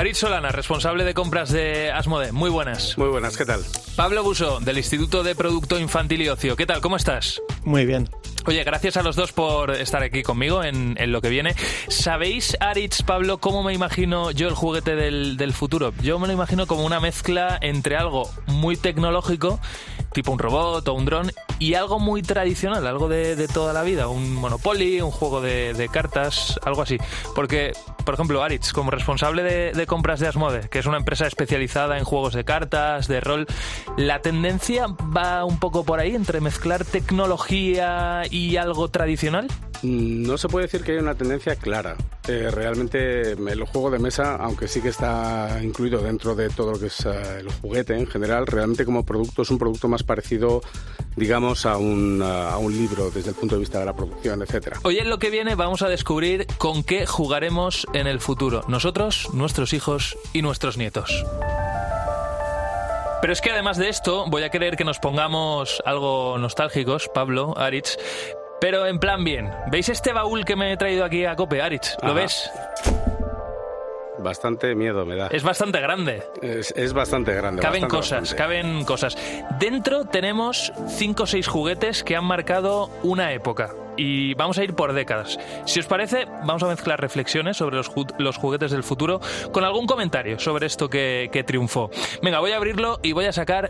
Aritz Solana, responsable de compras de Asmodee. Muy buenas. Muy buenas, ¿qué tal? Pablo Buso, del Instituto de Producto Infantil y Ocio. ¿Qué tal? ¿Cómo estás? Muy bien. Oye, gracias a los dos por estar aquí conmigo en lo que viene. ¿Sabéis, Aritz, Pablo, cómo me imagino yo el juguete del futuro? Yo me lo imagino como una mezcla entre algo muy tecnológico, tipo un robot o un dron, y algo muy tradicional, algo de toda la vida, un Monopoly, un juego de cartas, algo así. Porque, por ejemplo, Aritz, como responsable de compras de Asmodee, que es una empresa especializada en juegos de cartas, de rol, ¿la tendencia va un poco por ahí, entre mezclar tecnología y algo tradicional? No se puede decir que haya una tendencia clara. Realmente el juego de mesa, aunque sí que está incluido dentro de todo lo que es el juguete en general, realmente como producto es un producto más parecido, digamos, a un libro desde el punto de vista de la producción, etcétera. Hoy en lo que viene vamos a descubrir con qué jugaremos en el futuro. Nosotros, nuestros hijos y nuestros nietos. Pero es que además de esto voy a querer que nos pongamos algo nostálgicos, Pablo, Aritz, pero en plan bien. ¿Veis este baúl que me he traído aquí a COPE, Aritz? ¿Lo ves? Bastante miedo me da. Es bastante grande. Es bastante grande. Caben cosas. Dentro tenemos 5 o 6 juguetes que han marcado una época. Y vamos a ir por décadas. Si os parece, vamos a mezclar reflexiones sobre los juguetes del futuro con algún comentario sobre esto que triunfó. Venga, voy a abrirlo y voy a sacar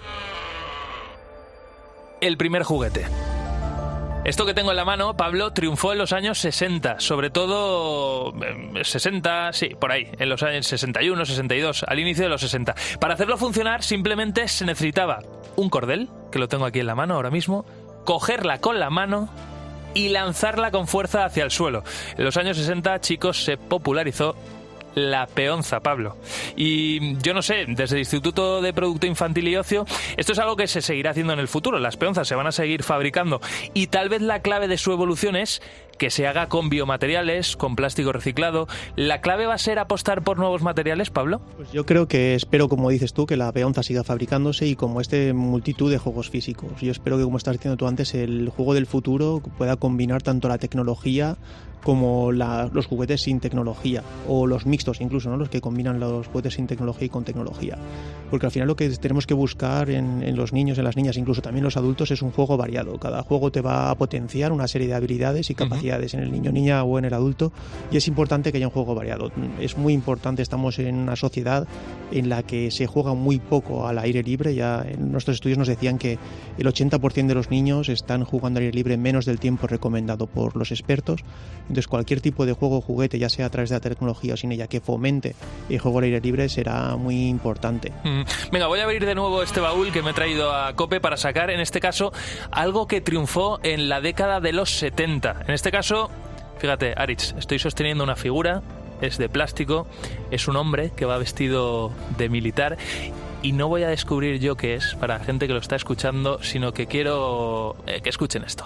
el primer juguete. Esto que tengo en la mano, Pablo, triunfó en los años 60, sobre todo 60, sí, por ahí, en los años 61, 62, al inicio de los 60. Para hacerlo funcionar simplemente se necesitaba un cordel, que lo tengo aquí en la mano ahora mismo, cogerla con la mano y lanzarla con fuerza hacia el suelo. En los años 60, chicos, se popularizó la peonza, Pablo. Y yo no sé, desde el Instituto de Producto Infantil y Ocio, esto es algo que se seguirá haciendo en el futuro. Las peonzas se van a seguir fabricando y tal vez la clave de su evolución es que se haga con biomateriales, con plástico reciclado. ¿La clave va a ser apostar por nuevos materiales, Pablo? Pues yo creo que espero, como dices tú, que la peonza siga fabricándose y como multitud de juegos físicos. Yo espero que, como estás diciendo tú antes, el juego del futuro pueda combinar tanto la tecnología como los juguetes sin tecnología, o los mixtos incluso, ¿no? Los que combinan los juguetes sin tecnología y con tecnología. Porque al final lo que tenemos que buscar en los niños, en las niñas, incluso también los adultos, es un juego variado. Cada juego te va a potenciar una serie de habilidades y capacidades en el niño, niña o en el adulto, y es importante que haya un juego variado. Es muy importante, estamos en una sociedad en la que se juega muy poco al aire libre. Ya en nuestros estudios nos decían que el 80% de los niños están jugando al aire libre menos del tiempo recomendado por los expertos. Entonces cualquier tipo de juego o juguete, ya sea a través de la tecnología o sin ella, que fomente el juego al aire libre será muy importante. Venga, voy a abrir de nuevo este baúl que me he traído a COPE para sacar, en este caso, algo que triunfó en la década de los 70. En este caso, fíjate, Aritz, estoy sosteniendo una figura, es de plástico, es un hombre que va vestido de militar. Y no voy a descubrir yo qué es para la gente que lo está escuchando, sino que quiero que escuchen esto.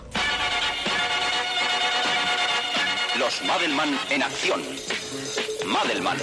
Los Madelman en acción. Madelman.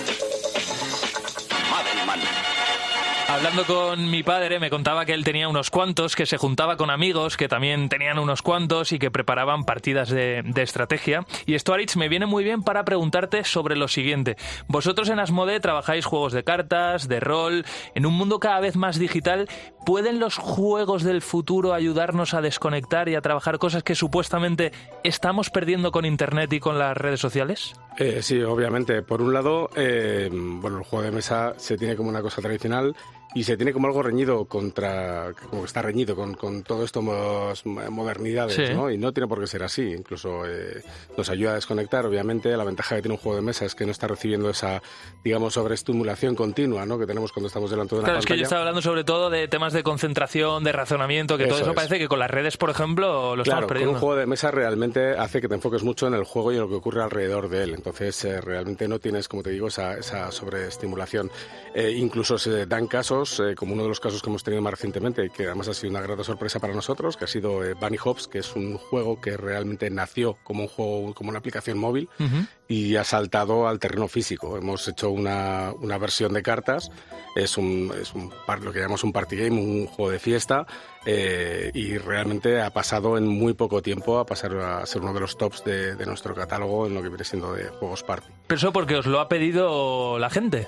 Hablando con mi padre, me contaba que él tenía unos cuantos, que se juntaba con amigos que también tenían unos cuantos y que preparaban partidas de estrategia. Y esto, Aritz, me viene muy bien para preguntarte sobre lo siguiente. Vosotros en Asmodee trabajáis juegos de cartas, de rol. En un mundo cada vez más digital, ¿pueden los juegos del futuro ayudarnos a desconectar y a trabajar cosas que supuestamente estamos perdiendo con Internet y con las redes sociales? Sí, obviamente. Por un lado, el juego de mesa se tiene como una cosa tradicional y se tiene como algo reñido como que está reñido con todo esto modernidades, sí, ¿no? Y no tiene por qué ser así. Incluso nos ayuda a desconectar, obviamente. La ventaja que tiene un juego de mesa es que no está recibiendo esa, digamos, sobreestimulación continua, ¿no? Que tenemos cuando estamos delante de una pantalla. Claro, es que yo estaba hablando sobre todo de temas de concentración, de razonamiento, que todo eso parece que con las redes, por ejemplo, lo estamos perdiendo. Claro, un juego de mesa realmente hace que te enfoques mucho en el juego y en lo que ocurre alrededor de él. Entonces, realmente no tienes, como te digo, esa sobreestimulación. Incluso se dan casos, como uno de los casos que hemos tenido más recientemente, que además ha sido una grata sorpresa para nosotros, que ha sido Bunny Hops, que es un juego que realmente nació como un juego, como una aplicación móvil, y ha saltado al terreno físico. Hemos hecho una versión de cartas, es lo que llamamos un party game, un juego de fiesta, y realmente ha pasado en muy poco tiempo a pasar a ser uno de los tops de nuestro catálogo en lo que viene siendo de juegos party. ¿Pero eso porque os lo ha pedido la gente?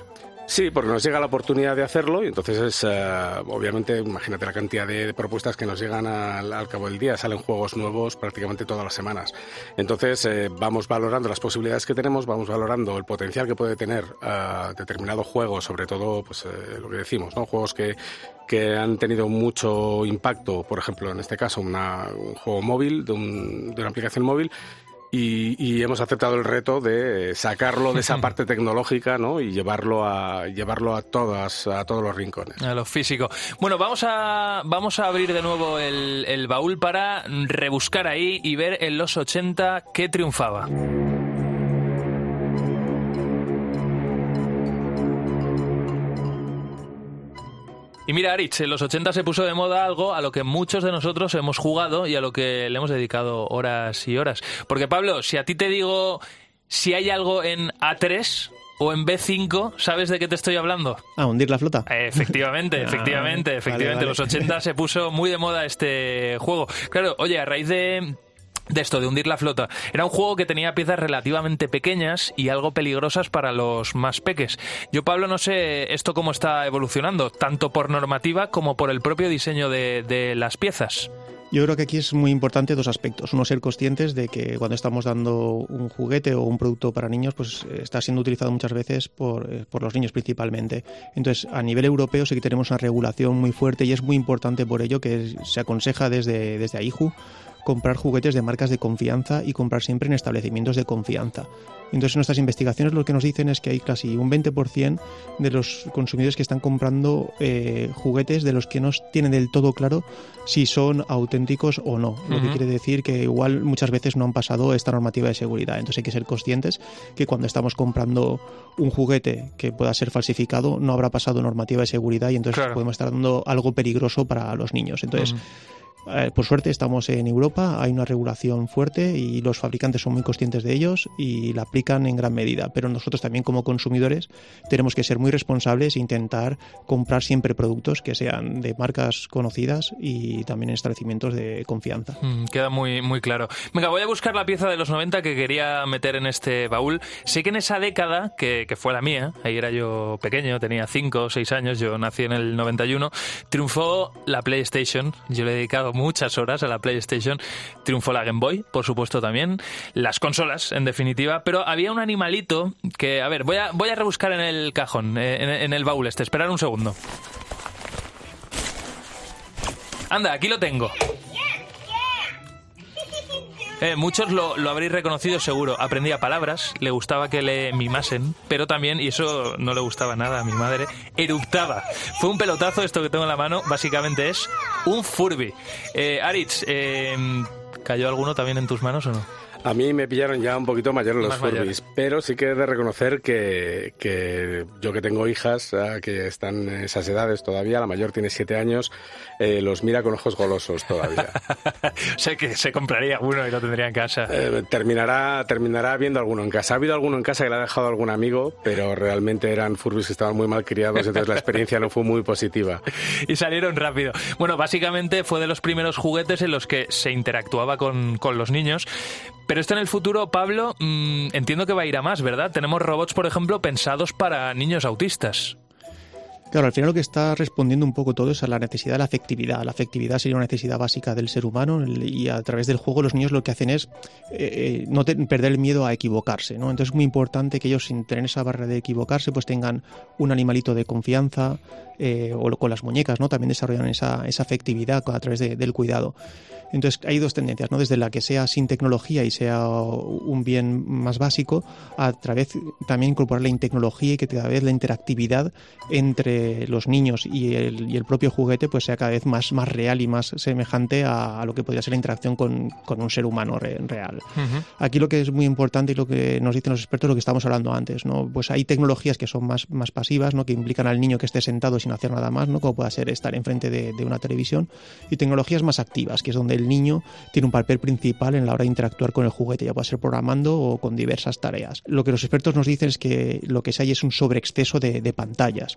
Sí, porque nos llega la oportunidad de hacerlo y entonces es, obviamente, imagínate la cantidad de propuestas que nos llegan al cabo del día. Salen juegos nuevos prácticamente todas las semanas. Entonces vamos valorando las posibilidades que tenemos, vamos valorando el potencial que puede tener determinado juego, sobre todo pues lo que decimos, ¿no? Juegos que han tenido mucho impacto, por ejemplo, en este caso un juego móvil, de una aplicación móvil. Y hemos aceptado el reto de sacarlo de esa parte tecnológica, ¿no? Y llevarlo a todos los rincones. A lo físico. Bueno, vamos a abrir de nuevo el baúl para rebuscar ahí y ver en los 80 qué triunfaba. Y mira, Aritz, en los 80 se puso de moda algo a lo que muchos de nosotros hemos jugado y a lo que le hemos dedicado horas y horas. Porque, Pablo, si a ti te digo si hay algo en A3 o en B5, ¿sabes de qué te estoy hablando? Hundir la flota. Efectivamente. Vale. Los 80 se puso muy de moda este juego. Claro, oye, a raíz de esto, de hundir la flota. Era un juego que tenía piezas relativamente pequeñas y algo peligrosas para los más peques. Yo, Pablo, no sé esto cómo está evolucionando, tanto por normativa como por el propio diseño de las piezas. Yo creo que aquí es muy importante dos aspectos. Uno, ser conscientes de que cuando estamos dando un juguete o un producto para niños, pues está siendo utilizado muchas veces por los niños principalmente. Entonces, a nivel europeo sí que tenemos una regulación muy fuerte y es muy importante por ello que se aconseja desde AIJU comprar juguetes de marcas de confianza y comprar siempre en establecimientos de confianza. Entonces, nuestras investigaciones lo que nos dicen es que hay casi un 20% de los consumidores que están comprando juguetes de los que no tienen del todo claro si son auténticos o no. Lo que quiere decir que igual muchas veces no han pasado esta normativa de seguridad. Entonces hay que ser conscientes que cuando estamos comprando un juguete que pueda ser falsificado no habrá pasado normativa de seguridad y entonces podemos estar dando algo peligroso para los niños. Entonces, por suerte estamos en Europa, hay una regulación fuerte y los fabricantes son muy conscientes de ellos y la aplican en gran medida, pero nosotros también como consumidores tenemos que ser muy responsables e intentar comprar siempre productos que sean de marcas conocidas y también en establecimientos de confianza. Queda muy, muy claro. Venga, voy a buscar la pieza de los 90 que quería meter en este baúl. Sé que en esa década, que fue la mía, ahí era yo pequeño, tenía 5 o 6 años, yo nací en el 91, triunfó la PlayStation. Yo le he dedicado muchas horas a la PlayStation. Triunfó la Game Boy, por supuesto también. Las consolas, en definitiva. Pero había un animalito que... A ver, voy a rebuscar en el cajón, en el baúl este. Esperad un segundo. Anda, aquí lo tengo. Muchos lo habréis reconocido seguro. Aprendía palabras, le gustaba que le mimasen, pero también, y eso no le gustaba nada a mi madre, eructaba. Fue un pelotazo esto que tengo en la mano, básicamente es un Furby. Aritz, ¿cayó alguno también en tus manos o no? A mí me pillaron ya un poquito mayor los Furbies, pero sí que he de reconocer que yo que tengo hijas que están en esas edades todavía, la mayor tiene 7 años, los mira con ojos golosos todavía. O sea que se compraría uno y lo tendría en casa. Terminará viendo alguno en casa. Ha habido alguno en casa que le ha dejado algún amigo, pero realmente eran Furbies que estaban muy mal criados, entonces la experiencia no fue muy positiva. Y salieron rápido. Bueno, básicamente fue de los primeros juguetes en los que se interactuaba con los niños. Pero esto en el futuro, Pablo, entiendo que va a ir a más, ¿verdad? Tenemos robots, por ejemplo, pensados para niños autistas. Claro, al final lo que está respondiendo un poco todo es a la necesidad de la afectividad. La afectividad sería una necesidad básica del ser humano y a través del juego los niños lo que hacen es no perder el miedo a equivocarse, ¿no? Entonces es muy importante que ellos, sin tener esa barrera de equivocarse, pues tengan un animalito de confianza o con las muñecas, ¿no? También desarrollan esa afectividad a través del cuidado. Entonces hay dos tendencias, ¿no? Desde la que sea sin tecnología y sea un bien más básico, a través también incorporarle en tecnología y que cada vez la interactividad entre los niños y el propio juguete pues sea cada vez más real y más semejante a lo que podría ser la interacción con un ser humano real. Uh-huh. Aquí lo que es muy importante y lo que nos dicen los expertos, lo que estábamos hablando antes, ¿no? Pues hay tecnologías que son más pasivas, ¿no? Que implican al niño que esté sentado sin hacer nada más, ¿no? Como pueda ser estar enfrente de una televisión, y tecnologías más activas, que es donde el niño tiene un papel principal en la hora de interactuar con el juguete, ya pueda ser programando o con diversas tareas. Lo que los expertos nos dicen es que lo que hay es un sobreexceso de pantallas.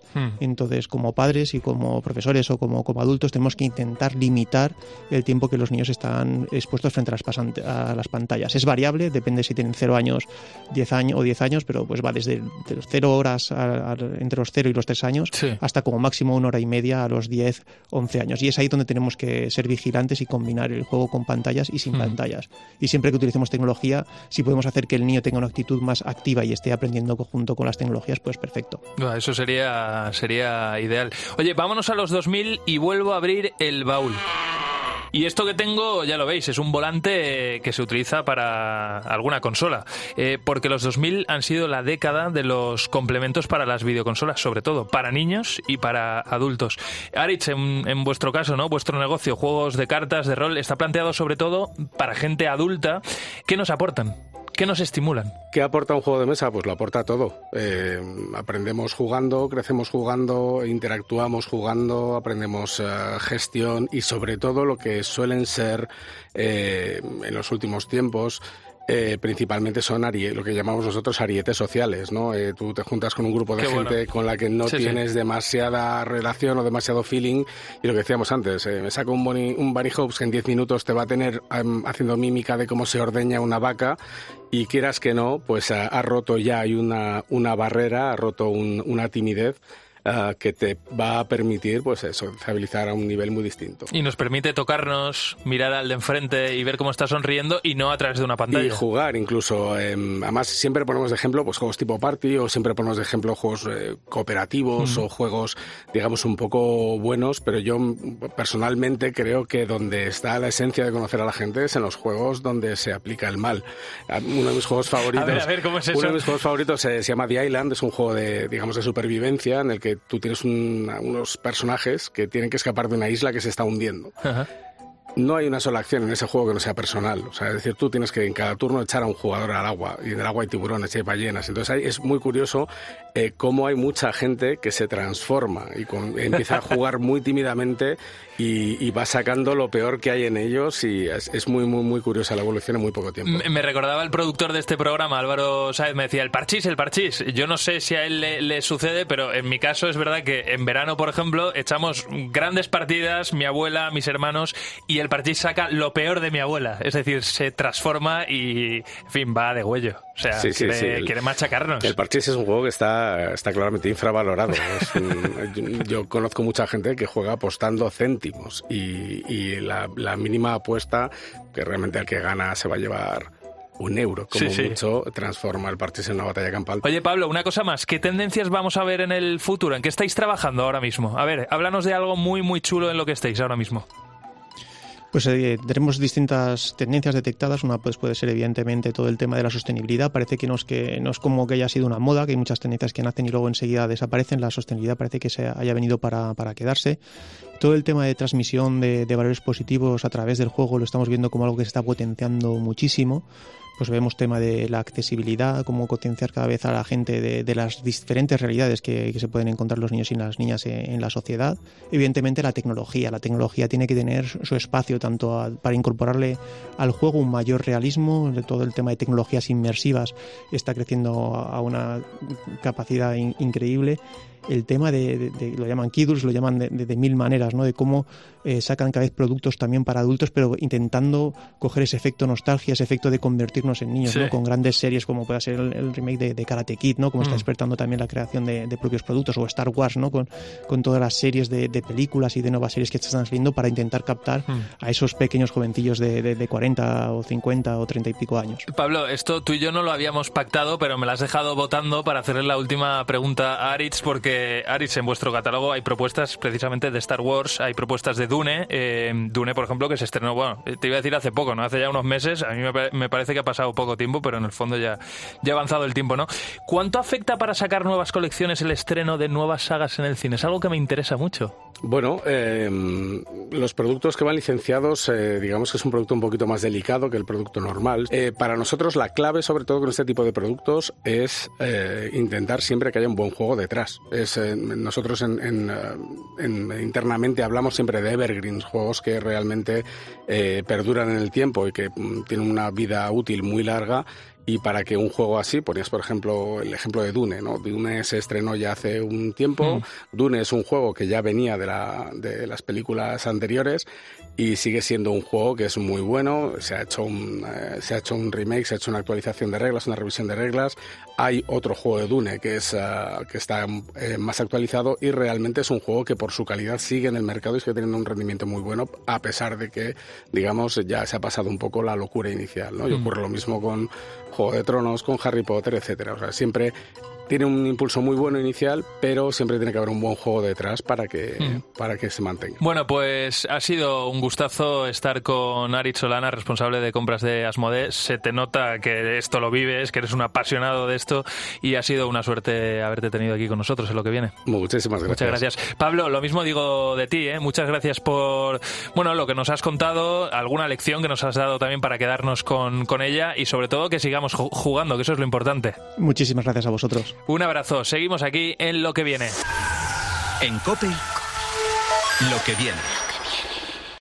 Entonces, como padres y como profesores o como adultos, tenemos que intentar limitar el tiempo que los niños están expuestos frente a las pantallas. Es variable, depende si tienen 0 años, 10 años, pero pues va desde los 0 horas entre los 0 y los 3 años, sí, hasta como máximo 1 hora y media a los 10, 11 años. Y es ahí donde tenemos que ser vigilantes y combinar el juego con pantallas y sin pantallas. Y siempre que utilicemos tecnología, si podemos hacer que el niño tenga una actitud más activa y esté aprendiendo junto con las tecnologías, pues perfecto. Eso sería ideal. Oye, vámonos a los 2000 y vuelvo a abrir el baúl. Y esto que tengo, ya lo veis, es un volante que se utiliza para alguna consola, porque los 2000 han sido la década de los complementos para las videoconsolas, sobre todo para niños y para adultos. Aritz, en vuestro caso, ¿no? Vuestro negocio, juegos de cartas, de rol, está planteado sobre todo para gente adulta. ¿Qué nos aportan? ¿Qué nos estimulan? ¿Qué aporta un juego de mesa? Pues lo aporta todo. Aprendemos jugando, crecemos jugando, interactuamos jugando, aprendemos gestión y sobre todo lo que suelen ser en los últimos tiempos principalmente son lo que llamamos nosotros arietes sociales, ¿no? Tú te juntas con un grupo de gente con la que no tienes demasiada relación o demasiado feeling, y lo que decíamos antes, me saco un Bunny Hopes que en 10 minutos te va a tener haciendo mímica de cómo se ordeña una vaca, y quieras que no, pues ha roto ya, hay una barrera, ha roto una timidez que te va a permitir, pues eso, estabilizar a un nivel muy distinto. Y nos permite tocarnos, mirar al de enfrente y ver cómo está sonriendo, y no a través de una pantalla. Y jugar incluso. Además, siempre ponemos de ejemplo pues juegos tipo Party, o siempre ponemos de ejemplo juegos cooperativos o juegos, digamos, un poco buenos, pero yo personalmente creo que donde está la esencia de conocer a la gente es en los juegos donde se aplica el mal. Uno de mis juegos favoritos... A ver, ¿cómo es eso? Uno de mis juegos favoritos se llama The Island, es un juego de supervivencia en el que tú tienes unos personajes que tienen que escapar de una isla que se está hundiendo. Ajá. No hay una sola acción en ese juego que no sea personal. O sea, es decir, tú tienes que en cada turno echar a un jugador al agua, y en el agua hay tiburones y hay ballenas. Entonces es muy curioso cómo hay mucha gente que se transforma y empieza a jugar muy tímidamente y va sacando lo peor que hay en ellos, y es muy, muy, muy curiosa la evolución en muy poco tiempo. Me recordaba el productor de este programa, Álvaro Sáez, me decía, el parchís. Yo no sé si a él le sucede, pero en mi caso es verdad que en verano, por ejemplo, echamos grandes partidas, mi abuela, mis hermanos, y el parchís saca lo peor de mi abuela. Es decir, se transforma y, en fin, va de huello. O sea, quiere machacarnos. El parchís es un juego que está claramente infravalorado. Yo conozco mucha gente que juega apostando céntimos, y la mínima apuesta, que realmente el que gana se va a llevar €1, como mucho, transforma el parchís en una batalla campal. Oye, Pablo, una cosa más. ¿Qué tendencias vamos a ver en el futuro? ¿En qué estáis trabajando ahora mismo? A ver, háblanos de algo muy, muy chulo en lo que estáis ahora mismo. Pues tenemos distintas tendencias detectadas. Una pues puede ser evidentemente todo el tema de la sostenibilidad. Parece que no es como que haya sido una moda, que hay muchas tendencias que nacen y luego enseguida desaparecen. La sostenibilidad parece que se haya venido para quedarse. Todo el tema de transmisión de valores positivos a través del juego lo estamos viendo como algo que se está potenciando muchísimo. Pues vemos tema de la accesibilidad, cómo concienciar cada vez a la gente de las diferentes realidades que se pueden encontrar los niños y las niñas en la sociedad. Evidentemente la tecnología tiene que tener su espacio tanto para incorporarle al juego un mayor realismo. Todo el tema de tecnologías inmersivas está creciendo a una capacidad increíble. El tema lo llaman Kidults, lo llaman de mil maneras, ¿no? De cómo sacan cada vez productos también para adultos, pero intentando coger ese efecto nostalgia, ese efecto de convertirnos en niños, ¿no? Con grandes series como pueda ser el remake de Karate Kid, ¿no? Como está despertando también la creación de propios productos, o Star Wars, ¿no? Con todas las series de películas y de nuevas series que están saliendo para intentar captar a esos pequeños jovencillos de 40 o 50 o 30 y pico años. Pablo, esto tú y yo no lo habíamos pactado, pero me lo has dejado votando para hacerle la última pregunta a Aritz, porque Aritz, en vuestro catálogo hay propuestas precisamente de Star Wars, hay propuestas de Dune, por ejemplo, que se estrenó, bueno, te iba a decir hace poco, ¿no? Hace ya unos meses. A mí me parece que ha pasado poco tiempo, pero en el fondo ya ha avanzado el tiempo, ¿no? ¿Cuánto afecta para sacar nuevas colecciones el estreno de nuevas sagas en el cine? Es algo que me interesa mucho. Bueno, los productos que van licenciados, digamos que es un producto un poquito más delicado que el producto normal. Para nosotros la clave, sobre todo con este tipo de productos, es intentar siempre que haya un buen juego detrás. Nosotros internamente hablamos siempre de evergreens, juegos que realmente perduran en el tiempo y que tienen una vida útil muy larga, y para que un juego así, ponías por ejemplo el ejemplo de Dune, ¿no? Dune se estrenó ya hace un tiempo, Dune es un juego que ya venía de las películas anteriores y sigue siendo un juego que es muy bueno, se ha hecho un remake, se ha hecho una actualización de reglas, una revisión de reglas, hay otro juego de Dune que está más actualizado y realmente es un juego que por su calidad sigue en el mercado y sigue teniendo un rendimiento muy bueno, a pesar de que, digamos, ya se ha pasado un poco la locura inicial, ¿no? Y ocurre lo mismo con Juego de Tronos, con Harry Potter, etcétera. O sea, siempre tiene un impulso muy bueno inicial, pero siempre tiene que haber un buen juego detrás para que se mantenga. Bueno, pues ha sido un gustazo estar con Aritz Solana, responsable de compras de Asmodee. Se te nota que esto lo vives, que eres un apasionado de esto y ha sido una suerte haberte tenido aquí con nosotros en lo que viene. Muchísimas gracias. Muchas gracias. Pablo, lo mismo digo de ti, ¿eh? Muchas gracias por lo que nos has contado, alguna lección que nos has dado también para quedarnos con ella y sobre todo que sigamos jugando, que eso es lo importante. Muchísimas gracias a vosotros. Un abrazo. Seguimos aquí en Lo que viene. En COPE, Lo que viene.